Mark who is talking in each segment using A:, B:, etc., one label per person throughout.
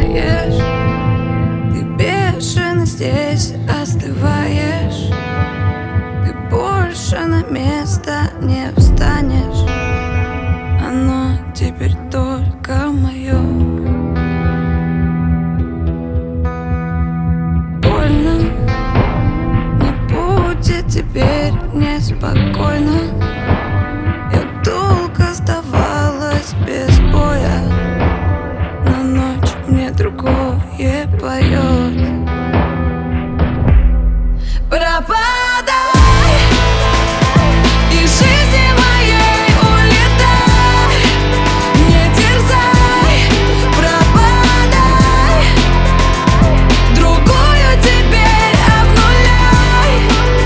A: знаешь, ты бешено здесь остываешь. Ты больше на место не встанешь. Оно теперь только мое. Больно, не будет теперь неспокойно. Я долго оставалась без боя, но ночь мне другое поет. Пропадай из жизни моей, улетай, не терзай. Пропадай, другую теперь обнуляй,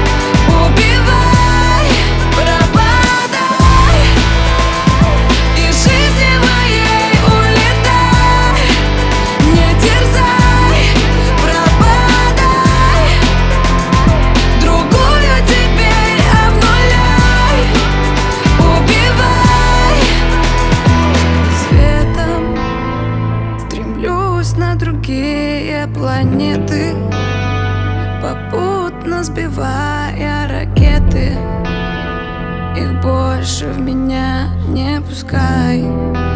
A: убивай. Пропадай из жизни моей, улетай, не терзай. Пропадай, другую теперь обнуляй, убивай. Светом стремлюсь на другие планеты, попутно сбивая ракеты. Их больше в меня не пускай.